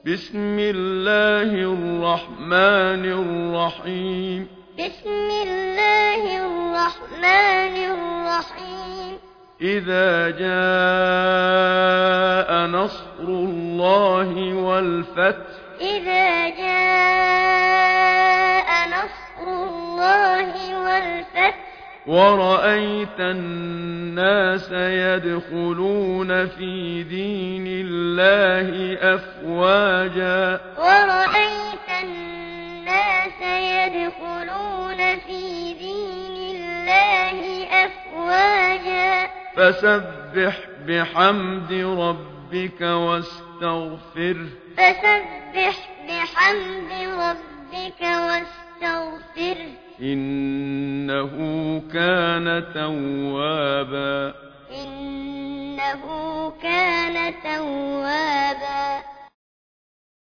بسم الله الرحمن الرحيم. بسم الله الرحمن الرحيم. إذا جاء نصر الله والفتح. إذا جاء نصر الله والفتح. ورأيت الناس يدخلون في دين الله أفواجا. ورأيت الناس يدخلون في دين الله أفواجا. فسبح بحمد ربك واستغفره. فسبح بحمد ربك واستغفره. إنه كان توابا. إنه كان توابا.